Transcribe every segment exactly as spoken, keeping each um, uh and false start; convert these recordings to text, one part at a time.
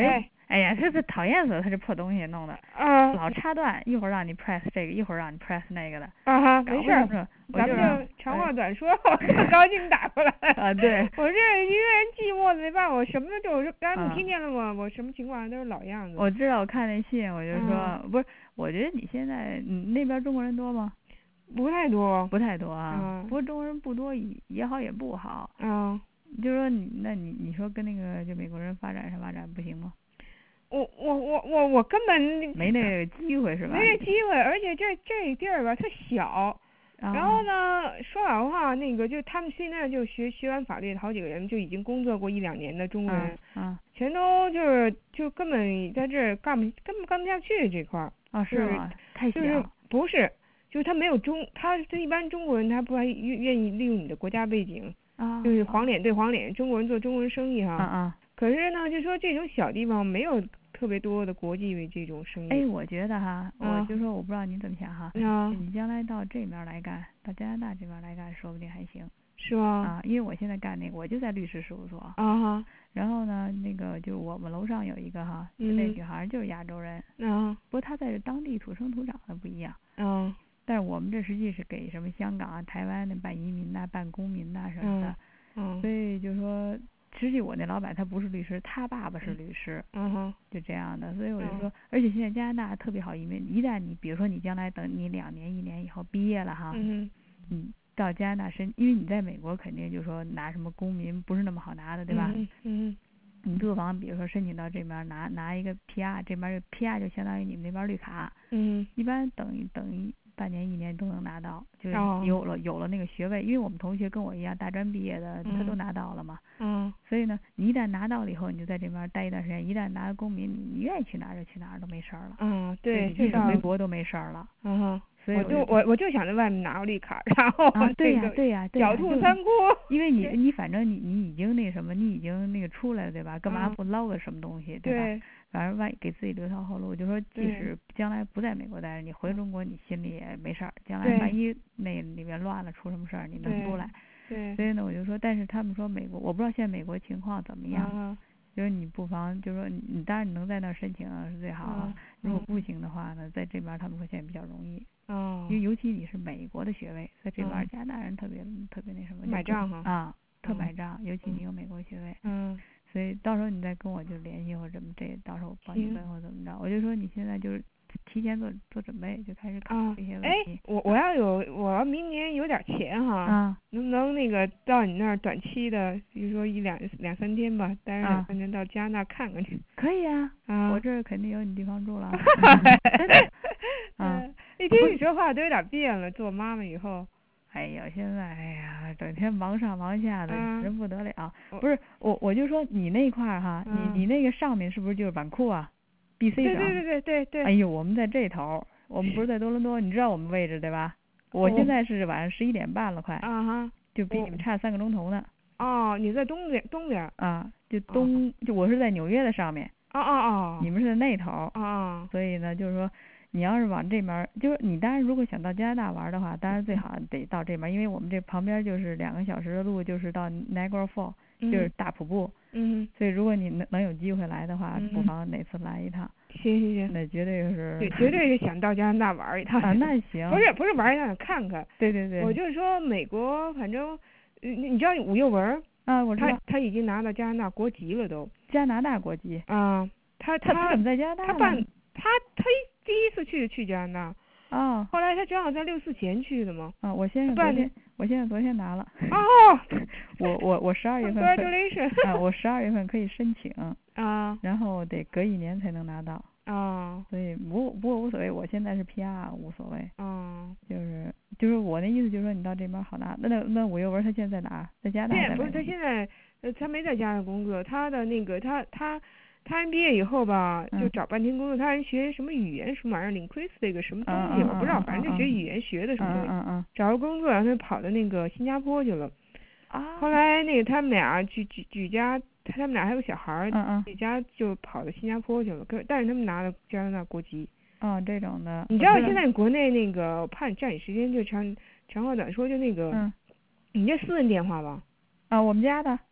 哎哎呀，这这讨厌死了，他这破东西弄的， 啊， 老插断，一会儿让你 press 这个，一会儿让你 press 那个的。 啊哈，没事儿，咱们就长话短说，我特高兴打过来。 啊，对， 我这一个人寂寞没办法，我什么都我说，刚才你听见了吗？我什么情况都是老样子。 我知道，我看那信，我就说，不是，我觉得你现在你那边中国人多吗？ 不太多， 不太多啊。不过中国人不多也好也不好。 嗯。 就说你，那你你说跟那个就美国人发展上发展不行吗？ 我我我我我根本没那个机会是吧？ 没那机会，而且这这地儿吧特小。然后呢，说老实话，那个就他们现在就学学完法律的好几个人就已经工作过一两年的中国人， 嗯， 全都就是就根本在这儿干不根本干不下去这块儿。 啊，是吗？太小。 就是不是，就是他没有中，他他一般中国人他不还愿愿意利用你的国家背景， 啊， 就是黄脸对黄脸，中国人做中国人生意哈。 啊啊。 可是呢，就说这种小地方没有特别多的国际为这种生意。 哎，我觉得哈，我就说我不知道你怎么想哈。 啊。 你将来到这边来干，到加拿大这边来干，说不定还行。 是吗？ 啊，因为我现在干那个，我就在律师事务所。 啊哈。 然后呢，那个就我们楼上有一个哈，就那女孩就是亚洲人。 啊。 不过她在这当地土生土长的不一样。 嗯。 但是我们这实际是给什么香港啊、台湾的办移民呐、办公民呐什么的。 嗯。 所以就说。实际我那老板他不是律师，他爸爸是律师， 嗯哼， 就这样的，所以我就说，而且现在加拿大特别好移民，一旦你比如说你将来等你两年一年以后毕业了哈， 嗯你到加拿大申，因为你在美国肯定就说拿什么公民不是那么好拿的，对吧？ 嗯嗯， 你不妨比如说申请到这边拿拿一个 P R， 这边 P R 就相当于你们那边绿卡， 嗯， 一般等于等于。半年一年都能拿到，就是有了、哦、有了那个学位，因为我们同学跟我一样大专毕业的， 嗯、 他都拿到了嘛。 嗯。 所以呢，你一旦拿到了以后，你就在这边待一段时间。一旦拿了公民，你愿意去哪儿就去哪儿，都没事儿了。 嗯，对， 你即使回国都没事儿了。 嗯哼。 所以我就我我就想在外面拿个绿卡，然后啊，对呀对呀， 狡兔三窟。 因为你你反正你你已经那什么，你已经那个出来了对吧？干嘛不捞个什么东西、 嗯、 对吧？ 对。 反正万一给自己留条后路，就说即使将来不在美国待着，你回中国你心里也没事儿。将来万一那里面乱了出什么事儿，你能出来。 对。 所以呢，我就说，但是他们说美国，我不知道现在美国情况怎么样。 嗯、 就是你不妨就是说你，你当然你能在那儿申请是最好啊。 嗯、 如果不行的话呢，在这边他们说现在比较容易。 哦。 因为尤其你是美国的学位，在这边加拿大人特别、嗯、特别那什么。 买账哈。 啊，特买账，尤其你有美国学位。 嗯。 所以到时候你再跟我就联系或者怎么，这到时候我帮你问或怎么着。我就说你现在就是提前做做准备，就开始考这些问题。 哎，我我要有我要明年有点钱哈， 啊， 能不能那个到你那儿短期的，比如说一两两三天吧，待着两三天到加拿大看看去。 可以啊， 啊， 我这儿肯定有你地方住了。 啊，一听你说话都有点变了，做妈妈以后。 哎呦，现在哎呀，整天忙上忙下的， 嗯、 人不得了。不是我，我就说你那块儿哈， 嗯、 你你那个上面是不是就是板库啊 ？B C 省。 对对对对对。 哎呦，我们在这头，我们不是在多伦多，你知道我们位置对吧？我现在是晚上十一点半了，快。 啊哈。 就比你们差三个钟头呢。 哦，你在东边东边。 啊，就东，哦、就我是在纽约的上面。 哦哦哦。 你们是在那头。 哦。 所以呢，就是说。你要是往这边，就是你当然如果想到加拿大玩的话，当然最好得到这边，因为我们这旁边就是两个小时的路，就是到 Niagara Falls，嗯、就是大瀑布。 嗯。 所以如果你能能有机会来的话， 嗯、 不妨哪次来一趟。 行行行。 那绝对是。 对，绝对是想到加拿大玩一趟。 啊，那行。 不是不是玩一趟，想看看。 对对对。 我就是说美国，反正，你知道武幼文？ 啊，我知道。 他他已经拿到加拿大国籍了都。 加拿大国籍。 啊，他他他怎么在加拿大？ 他办他他第一次去去加拿大。 哦。 后来他正好在六四前去的嘛。 啊，我先生昨天，我先生昨天拿了。 哦。 我我我十二月份。 Congratulations。 啊，我十二月份可以申请。 啊。 然后得隔一年才能拿到。 啊。 所以不不过无所谓，我现在是 P R 无所谓。 嗯。 就是就是我那意思就是说你到这边好拿。那那那武幼文他现在在哪儿？在加拿大。 现在不是，他现在呃他没在加拿大工作，他的那个他他。他毕业以后吧，就找半天工作。嗯、他还学什么语言什么玩意儿，领 quiz 那个什么东西， 嗯、 我不知道， 嗯、 反正就学语言学的什么东西。 嗯嗯找个工作，然后他跑到那个新加坡去了。 啊。 后来那个他们俩举举举家，他们俩还有小孩儿， 嗯嗯。 举家就跑到新加坡去了。可但是他们拿了加拿大国籍。 哦，这种的。 你知道现在国内那个，怕你占你时间，就长长话短说，就那个， 嗯。 你这私人电话吧？ 啊，我们家的。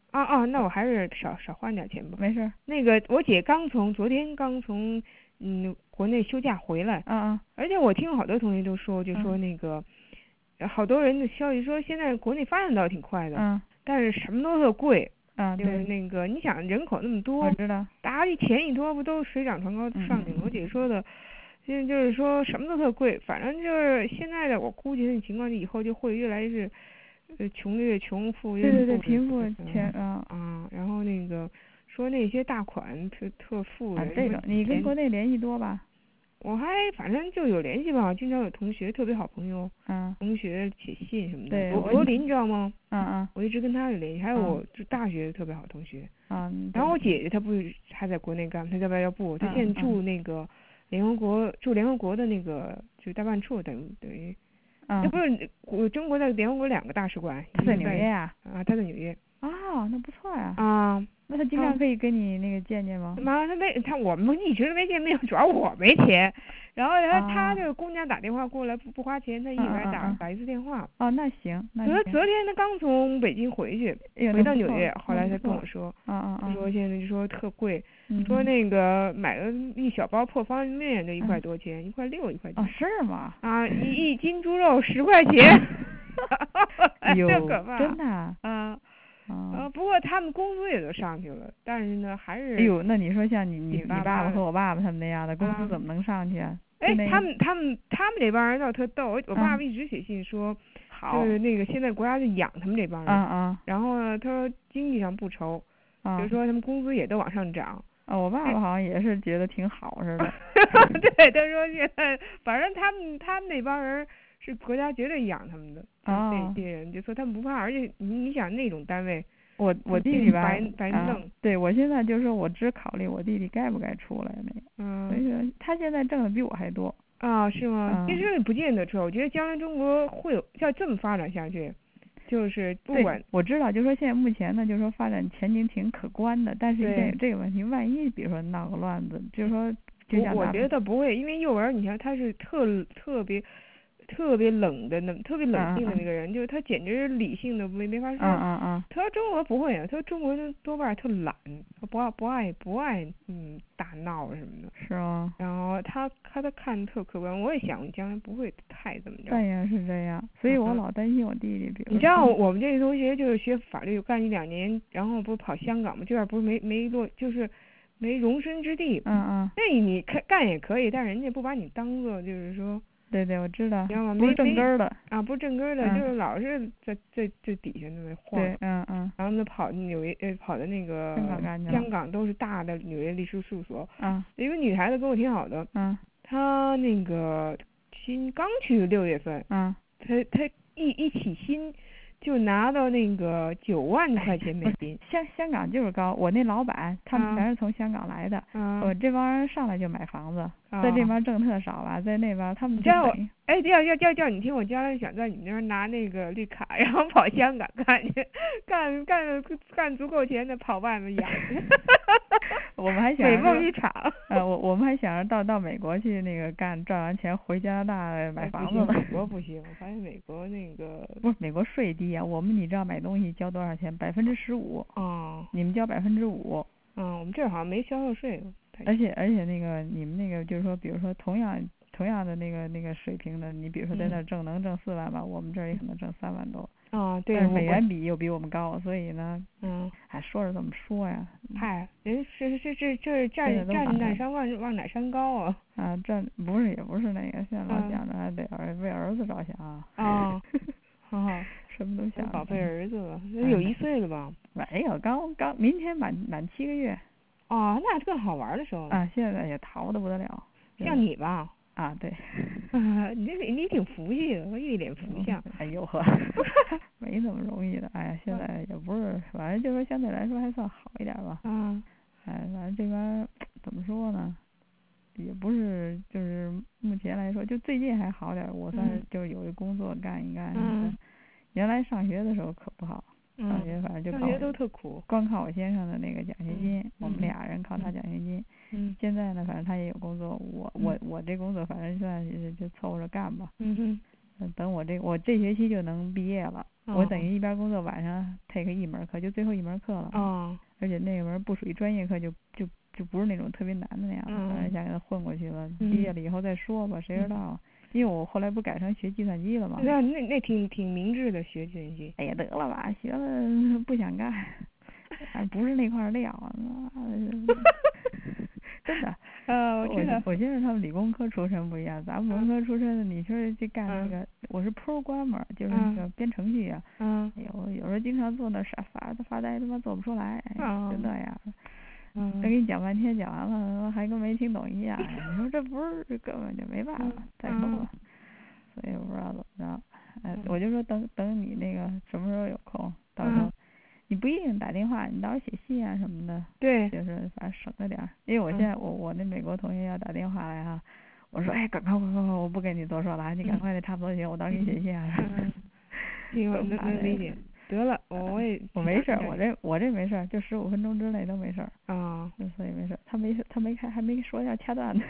啊啊，那我还是少少花点钱吧。 没事。 那个我姐刚从昨天刚从嗯国内休假回来。 嗯嗯。 而且我听好多同学都说，就说那个，嗯、好多人的消息说，现在国内发展倒挺快的。 嗯。 但是什么都特贵。 嗯， 就是那个，你想人口那么多， 我知道。 大家一钱一多，不都水涨船高上去了？ 嗯、 我姐说的。现在就是说什么都特贵，反正就是现在的我估计那情况，以后就会越来越是，呃，穷的越穷，富越富。 对对对，贫富钱啊啊，然后那个说那些大款特特富人， 啊，这种你跟国内联系多吧？ 我还反正就有联系吧，经常有同学特别好朋友， 嗯， 同学写信什么的。 对， 罗罗琳你知道吗？ 嗯嗯， 我一直跟他有联系，还有我就大学特别好同学。 嗯， 然后我姐姐她不是还在国内干，她在外交部，她现在住那个。联合国驻联合国的那个就代办处，等于等于， 嗯， 那不是我中国在联合国两个大使馆， 他在纽约呀？ 啊，他在纽约。 哦，那不错呀。 啊， 那他经常可以跟你那个见见吗？ 妈，他没他我们一直没见面，主要我没钱。然后他、啊、他这个公家打电话过来不不花钱，他一礼拜打、 嗯嗯嗯、 打一次电话。 哦，那行，那行。 昨昨天他刚从北京回去， 哎、 回到纽约，后来他跟我说， 嗯嗯他说现在就说特贵。 嗯、 说那个买个一小包破方便面就一块多钱，嗯、一块六一块钱。 哦，是吗？ 啊，一一斤猪肉十块钱， 有可怕。 真的啊。 啊， 嗯、 啊，不过他们工资也都上去了，但是呢，还是。 哎呦，那你说像你你你爸爸和我爸爸他们那样的工资怎么能上去啊？ 哎，他们他们他们这帮人倒特逗，我爸爸一直写信说， 好、 就是那个现在国家就养他们这帮人。 嗯嗯。 然后呢，他说经济上不愁，就是说他们工资也都往上涨。 啊，我爸爸好像也是觉得挺好似的。 对，他说现在反正他们他们那帮人是国家绝对养他们的。 哦。 那些人就说他们不怕，而且你你想那种单位， 我我弟弟吧， 白白弄、 啊。对，我现在就是说我只考虑我弟弟该不该出来那个。 嗯。 所以说他现在挣的比我还多。 啊，是吗？ 嗯、 其实不见得错，我觉得将来中国会有要这么发展下去。就是不管我知道，就是说现在目前呢，就是说发展前景挺可观的，但是现在有这个问题，万一比如说闹个乱子，就是说就像我我觉得不会，因为幼儿你看他是特特别特别冷的那特别冷静的那个人， 嗯嗯就是他简直是理性的没没法说。 嗯嗯嗯。 他说中国不会啊，他说中国人多半特懒，不爱不爱不爱嗯大闹什么的。 是吗？ 然后他他他看特客观，我也想将来不会太怎么着。 但也是这样，所以我老担心我弟弟。比如你知道我们这个同学就是学法律干一两年，然后不是跑香港吗？这边不是没没落，就是没容身之地。 嗯嗯。 那你干干也可以，但人家不把你当做就是说。 对对，我知道。 知道吗？ 不是正根的。 啊，不是正根的， 嗯、 就是老是在在这底下那么晃。 对，嗯嗯。 然后呢，跑纽约呃，跑的那个香港， 香港都是大的纽约律师事务所。 嗯。 有一个女孩子跟我挺好的。 嗯。 她那个新刚去六月份。 嗯。 她她一一起薪就拿到那个九万块钱美金。 香香港就是高，我那老板他们全是从香港来的。 嗯。 我这帮人上来就买房子。在这边挣特少吧，在那边他们叫我哎，要要要叫你听，我将来想在你那边拿那个绿卡，然后跑香港干去，干干干足够钱的跑外面养去。 我们还想美梦一场。 呃，我我们还想着到到美国去那个干，赚完钱回加拿大买房子呢。 美国不行，我发现美国那个不是美国税低啊，我们你知道买东西交多少钱？百分之十五。 哦。 你们交百分之五。 嗯，我们这儿好像没销售税。 而且而且那个你们那个就是说，比如说同样同样的那个那个水平的，你比如说在那挣、嗯、能挣四万吧，我们这儿也可能挣三万多。 啊，对。 但是美元比又比我们高，所以呢， 嗯， 哎，说是这么说呀。 嗨，人这这这这站站南山望望哪山高啊？ 啊，这不是也不是那个，现在老想着还得儿为儿子着想啊。 啊。好好， 什么都想。 宝贝儿子了，有一岁了吧？ 没有，刚刚明天满满七个月。 哦，那更好玩的时候啊！现在也淘的不得了， 像你吧？ 啊，对， 啊，你你挺福气的，我一脸福相。 哎呦呵，没那么容易的。哎呀，现在也不是，反正就说相对来说还算好一点吧。 嗯。 哎，反正这边怎么说呢，也不是，就是目前来说，就最近还好点，我算是就有一工作干一干。 嗯。 原来上学的时候可不好。上学反正就上学都特苦， 光靠我先生的那个奖学金， 嗯、 我们俩人靠他奖学金。 嗯。 现在呢，反正他也有工作，我我我这工作反正算是就凑合着干吧。 嗯哼。 等我这我这学期就能毕业了。 我等于一边工作晚上 take 一门课，就最后一门课了。 哦。 而且那门不属于专业课，就就就不是那种特别难的那样的，反正想给他混过去了。毕业了以后再说吧，谁知道？因为我后来不改成学计算机了嘛。 那那那挺挺明智的，学计算机。 哎呀，得了吧，学了不想干，不是那块料啊。真的。 呃，我知道。 我现在他们理工科出身不一样，咱们文科出身的，你说去干那个，我是 programmer，就是那个编程序啊。 嗯。 哎呦，有时候经常坐那傻发发呆，他妈做不出来，就那样。 嗯。 他给你讲半天，讲完了还跟没听懂一样。你说这不是根本就没办法，再说吧。所以我不知道怎么着。哎，我就说等等你那个什么时候有空，到时候。你不一定打电话，你到时候写信啊什么的。 对。 就是反正省着点儿，因为我现在、嗯、我我那美国同学要打电话来哈，我说哎赶快快快快，我不跟你多说了，你赶快的差不多行，我到时候给你写信啊。 嗯。行，能能理解。得了，我也我没事，我这我这没事，就十五分钟之内都没事。 啊。 所以没事，他没他没开还没说要掐断呢。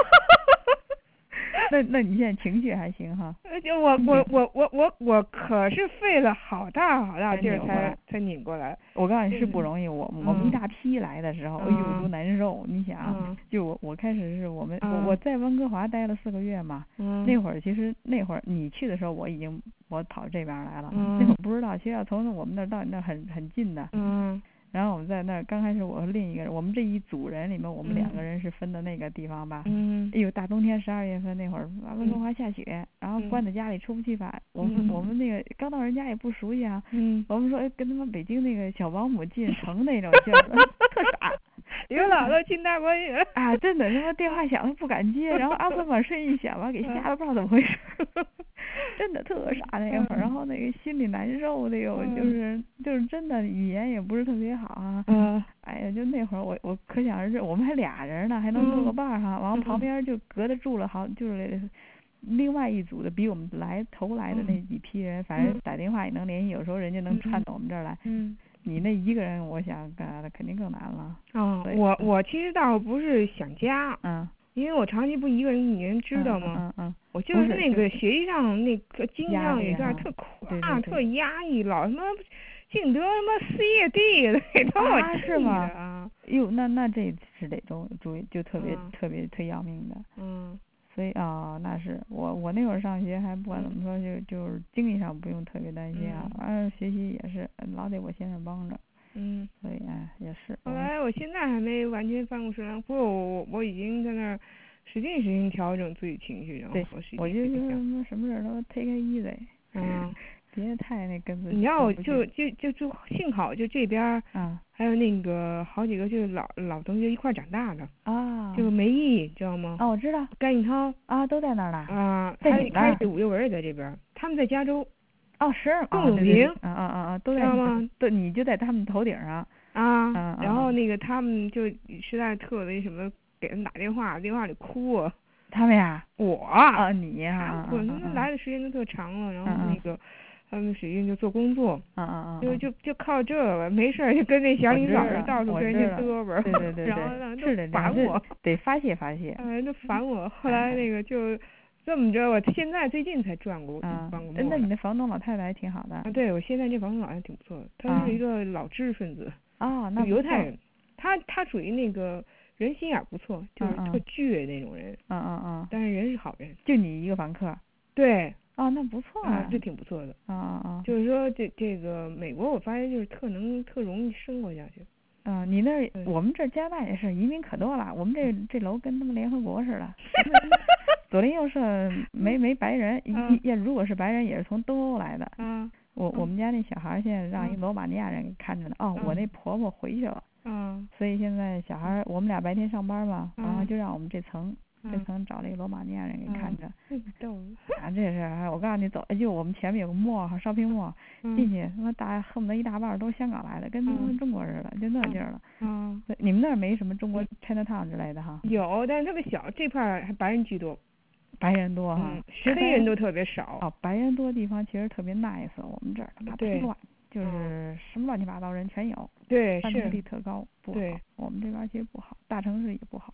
那那你现在情绪还行哈？ 就我我我我我我可是费了好大好大劲才才拧过来。 我告诉你是不容易，我我们一大批来的时候，哎呦多难受！你想，就我我开始是我们我我在温哥华待了四个月嘛，那会儿其实那会儿你去的时候我已经我跑这边来了，那会儿不知道，其实要从我们那儿到你那儿很很近的。 嗯。 然后我们在那儿刚开始，我和另一个人，我们这一组人里面，我们两个人是分的那个地方吧。 嗯。 哎呦，大冬天十二月份那会儿，温哥华下雪，然后关在家里出不去吧。我们我们那个刚到人家也不熟悉啊。 嗯。 我们说哎，跟他们北京那个小保姆进城那种劲儿，特傻。 有姥姥进大观园啊！真的，他妈电话响了不敢接，然后阿斯玛声一响吧，给吓得不知道怎么回事。真的特傻那会儿，然后那个心里难受的哟，就是就是真的语言也不是特别好啊。 嗯。 哎呀，就那会儿我我可想而知，我们还俩人呢，还能做个伴儿哈，完了旁边就隔着住了好就是另外一组的比我们来头来的那几批人，反正打电话也能联系，有时候人家能串到我们这儿来。 嗯。 你那一个人，我想干啥的肯定更难了。 啊，我我其实倒不是想家。 嗯。 因为我长期不一个人，你能知道吗？ 嗯嗯。 我就是那个学习上那个经济上有段特垮，特压抑，老他妈净得他妈 C 业 D 的，给把我气的啊！ 哟，那那这是得注注意，就特别、嗯、特别特要命的。 嗯。 所以啊、哦，那是我我那会儿上学还不管怎么说，就就是经济上不用特别担心啊，完了、嗯、学习也是老得我先生帮着。 嗯。 所以哎也是。 后来我现在还没完全翻过身来，不过我我我已经在那儿使劲使劲调整自己情绪，然后我我就觉得什么什么事都 take it easy。 嗯。 别太那跟自己。 你知道我就就就就幸好就这边嗯， 还有那个好几个就是老老同学一块长大的啊， 就梅毅知道吗？ 啊，我知道。 甘颖涛啊，都在那儿呢。 啊， 在你那儿。 开始五六文也在这边，他们在加州。 哦，是。 邓永平。 啊啊啊啊，都在。 知道吗？ 都你就在他们头顶上。 啊。 嗯。 然后那个他们就实在特别什么，给他们打电话，电话里哭啊。 他们呀？ 我。 啊，你呀。 我他们来的时间都特长了，然后那个。他们使劲就做工作， 嗯嗯嗯， 就就就靠这个，没事就跟那小领导人到处跟人家嘚啵， 对对对对， 然后呢是的， 烦我， 得发泄发泄， 哎，都烦我。后来那个就这么着，我现在最近才转过嗯， 转过。 那你的房东老太太还挺好的。 啊，对，我现在这房东老太太挺不错的，她是一个老知识分子。 啊，那犹太人，她她属于那个人心眼不错，就是特倔那种人。 嗯嗯嗯。 但是人是好人。 就你一个房客。 对。 哦，那不错啊， 这挺不错的。 啊啊啊！ 就是说，这这个美国，我发现就是特能特容易生活下去。 啊，你那我们这加拿大也是移民可多了，我们这这楼跟他们联合国似的，左邻右舍没没白人，也如果是白人也是从东欧来的。 嗯。 我我们家那小孩现在让一罗马尼亚人给看着呢。哦，我那婆婆回去了。 嗯。 所以现在小孩我们俩白天上班嘛，然后就让我们这层。这层找了一个罗马尼亚人给看着。 嗯，逗。 啊，这是我告诉你，走就我们前面有个莫哈烧瓶莫，进去他妈大恨不得一大半都是香港来的，跟他们中国似的，就那劲儿了。 嗯。 你们那儿没什么中国 Chinatown 之类的哈？ 有，但是特别小，这块还白人居多。 白人多哈。 嗯。黑人都特别少。 哦，白人多的地方其实特别 nice， 我们这儿他妈忒乱，就是什么乱七八糟人全有。 对，是。 犯罪率特高，不好。 对。 我们这边其实不好，大城市也不好。 对。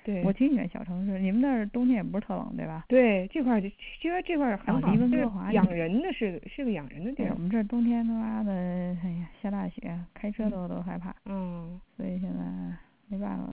对。 我挺喜欢小城市，你们那儿冬天也不是特冷对吧？ 对，这块儿其实这块儿很好， 离温哥华养人的是是个养人的地儿。 我们这儿冬天他妈的，哎呀，下大雪，开车都、嗯、都害怕。 嗯。 所以现在没办法。